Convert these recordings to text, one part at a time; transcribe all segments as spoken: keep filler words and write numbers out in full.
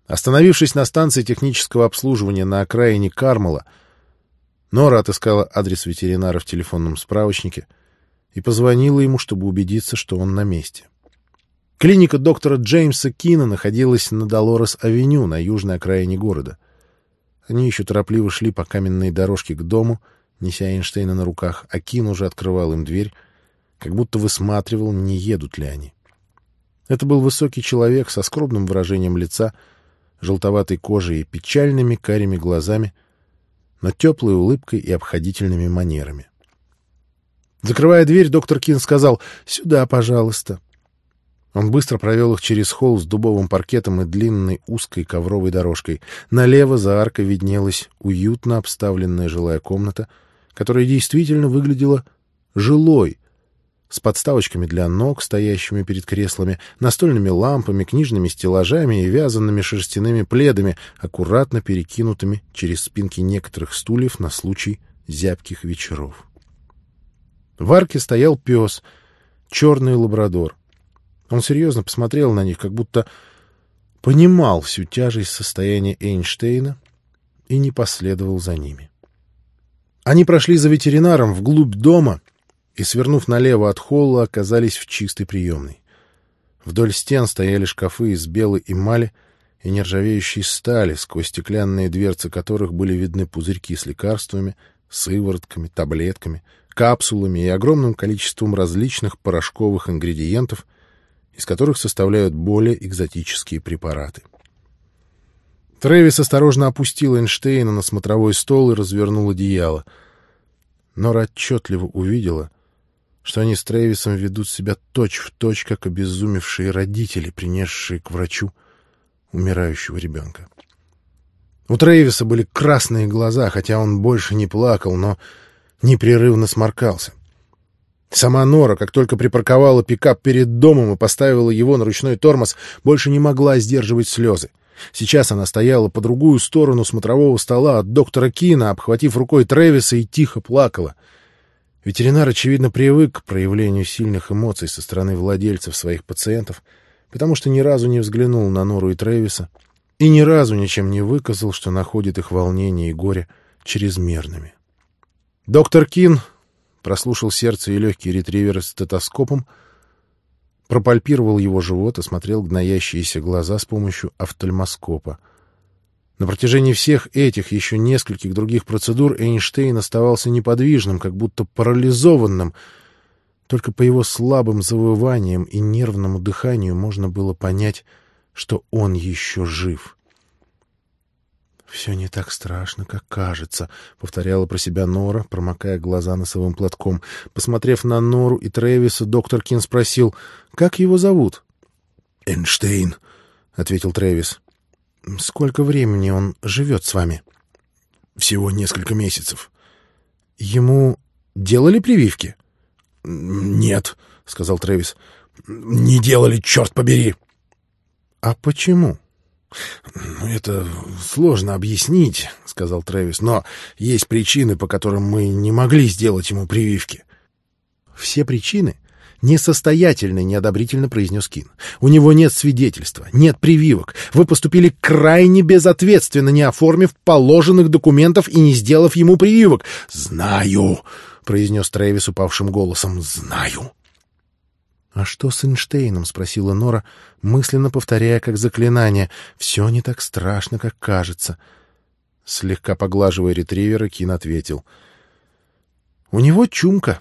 Остановившись на станции технического обслуживания на окраине Кармела, Нора отыскала адрес ветеринара в телефонном справочнике и позвонила ему, чтобы убедиться, что он на месте. Клиника доктора Джеймса Кина находилась на Долорес-авеню на южной окраине города. Они еще торопливо шли по каменной дорожке к дому, неся Эйнштейна на руках, а Кин уже открывал им дверь, как будто высматривал, не едут ли они. Это был высокий человек со скромным выражением лица, желтоватой кожей и печальными карими глазами, но теплой улыбкой и обходительными манерами. Закрывая дверь, доктор Кин сказал: «Сюда, пожалуйста». Он быстро провел их через холл с дубовым паркетом и длинной узкой ковровой дорожкой. Налево за аркой виднелась уютно обставленная жилая комната, которая действительно выглядела жилой, с подставочками для ног, стоящими перед креслами, настольными лампами, книжными стеллажами и вязаными шерстяными пледами, аккуратно перекинутыми через спинки некоторых стульев на случай зябких вечеров. В арке стоял пес, черный лабрадор. Он серьезно посмотрел на них, как будто понимал всю тяжесть состояния Эйнштейна и не последовал за ними. Они прошли за ветеринаром вглубь дома и, свернув налево от холла, оказались в чистой приемной. Вдоль стен стояли шкафы из белой эмали и нержавеющей стали, сквозь стеклянные дверцы которых были видны пузырьки с лекарствами, сыворотками, таблетками, капсулами и огромным количеством различных порошковых ингредиентов, из которых составляют более экзотические препараты. Трэвис осторожно опустил Эйнштейна на смотровой стол и развернул одеяло. Нора отчетливо увидела, что они с Трэвисом ведут себя точь-в-точь, как обезумевшие родители, принесшие к врачу умирающего ребенка. У Трэвиса были красные глаза, хотя он больше не плакал, но непрерывно сморкался. Сама Нора, как только припарковала пикап перед домом и поставила его на ручной тормоз, больше не могла сдерживать слезы. Сейчас она стояла по другую сторону смотрового стола от доктора Кина, обхватив рукой Трэвиса, и тихо плакала. Ветеринар, очевидно, привык к проявлению сильных эмоций со стороны владельцев своих пациентов, потому что ни разу не взглянул на Нору и Трэвиса и ни разу ничем не выказал, что находит их волнение и горе чрезмерными. Доктор Кин прослушал сердце и легкие ретривера стетоскопом, пропальпировал его живот, осмотрел гноящиеся глаза с помощью офтальмоскопа. На протяжении всех этих еще нескольких других процедур Эйнштейн оставался неподвижным, как будто парализованным. Только по его слабым завываниям и нервному дыханию можно было понять, что он еще жив. «Все не так страшно, как кажется», — повторяла про себя Нора, промокая глаза носовым платком. Посмотрев на Нору и Трэвиса, доктор Кин спросил: «Как его зовут?» «Эйнштейн», — ответил Трэвис. «Сколько времени он живет с вами?» «Всего несколько месяцев». «Ему делали прививки?» «Нет», — сказал Трэвис. «Не делали, черт побери». «А почему?» «Это сложно объяснить», — сказал Трэвис, «но есть причины, по которым мы не могли сделать ему прививки». «Все причины несостоятельны», — неодобрительно произнес Кин. «У него нет свидетельства, нет прививок. Вы поступили крайне безответственно, не оформив положенных документов и не сделав ему прививок». «Знаю», — произнес Трэвис упавшим голосом, — «знаю». «А что с Эйнштейном?» — спросила Нора, мысленно повторяя как заклинание. «Все не так страшно, как кажется». Слегка поглаживая ретривера, Кин ответил: «У него чумка».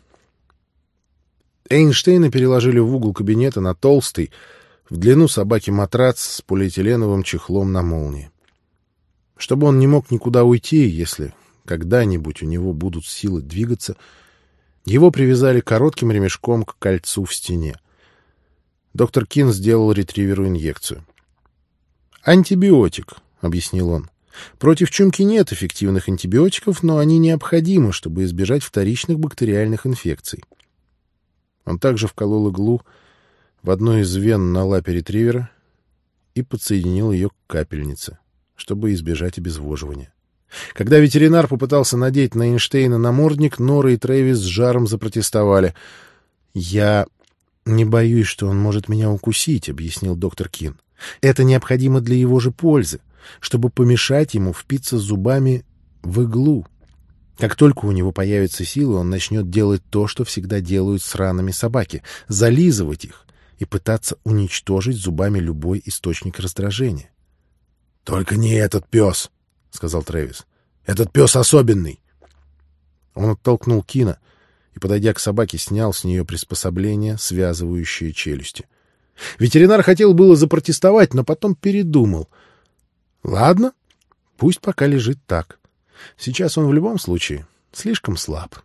Эйнштейна переложили в угол кабинета на толстый, в длину собаки матрац с полиэтиленовым чехлом на молнии. Чтобы он не мог никуда уйти, если когда-нибудь у него будут силы двигаться, его привязали коротким ремешком к кольцу в стене. Доктор Кин сделал ретриверу инъекцию. «Антибиотик», — объяснил он. «Против чумки нет эффективных антибиотиков, но они необходимы, чтобы избежать вторичных бактериальных инфекций». Он также вколол иглу в одну из вен на лапе ретривера и подсоединил ее к капельнице, чтобы избежать обезвоживания. Когда ветеринар попытался надеть на Эйнштейна намордник, Нора и Трэвис с жаром запротестовали. «Я не боюсь, что он может меня укусить», — объяснил доктор Кин. Это необходимо для его же пользы, чтобы помешать ему впиться зубами в иглу. Как только у него появятся силы, он начнет делать то, что всегда делают с ранами собаки — зализывать их и пытаться уничтожить зубами любой источник раздражения. — Только не этот пес, — сказал Трэвис. — Этот пес особенный. Он оттолкнул Кина и, подойдя к собаке, снял с нее приспособление, связывающее челюсти. Ветеринар хотел было запротестовать, но потом передумал. Ладно, пусть пока лежит так. Сейчас он в любом случае слишком слаб.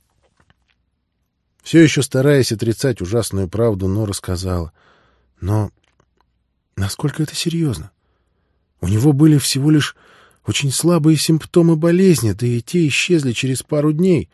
Все еще стараясь отрицать ужасную правду, Нора сказала: но насколько это серьезно? У него были всего лишь очень слабые симптомы болезни, да и те исчезли через пару дней.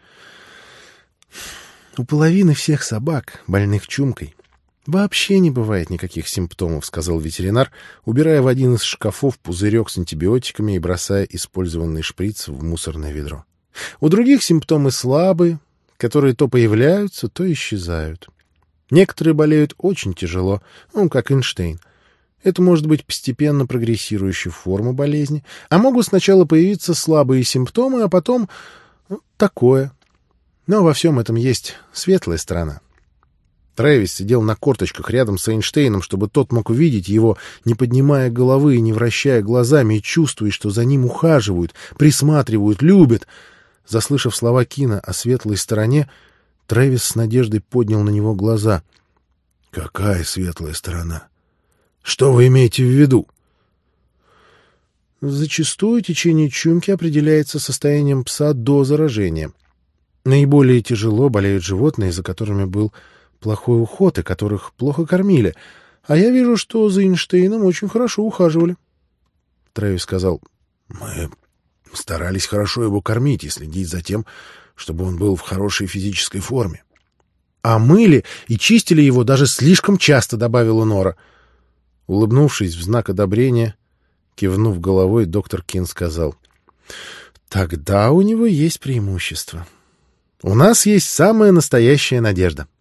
У половины всех собак, больных чумкой, вообще не бывает никаких симптомов, — сказал ветеринар, убирая в один из шкафов пузырек с антибиотиками и бросая использованный шприц в мусорное ведро. У других симптомы слабые, которые то появляются, то исчезают. Некоторые болеют очень тяжело, ну, как Эйнштейн. Это может быть постепенно прогрессирующая форма болезни, а могут сначала появиться слабые симптомы, а потом ну, такое. Но во всем этом есть светлая сторона. Трэвис сидел на корточках рядом с Эйнштейном, чтобы тот мог увидеть его, не поднимая головы и не вращая глазами, и чувствуя, что за ним ухаживают, присматривают, любят. Заслышав слова Кина о светлой стороне, Трэвис с надеждой поднял на него глаза. — Какая светлая сторона? Что вы имеете в виду? Зачастую течение чумки определяется состоянием пса до заражения. Наиболее тяжело болеют животные, за которыми был плохой уход и которых плохо кормили. А я вижу, что за Эйнштейном очень хорошо ухаживали. Трэвис сказал: — Мы старались хорошо его кормить и следить за тем, чтобы он был в хорошей физической форме. — А мыли и чистили его даже слишком часто, — добавила Нора. Улыбнувшись в знак одобрения, кивнув головой, доктор Кин сказал: — Тогда у него есть преимущество. У нас есть самая настоящая надежда.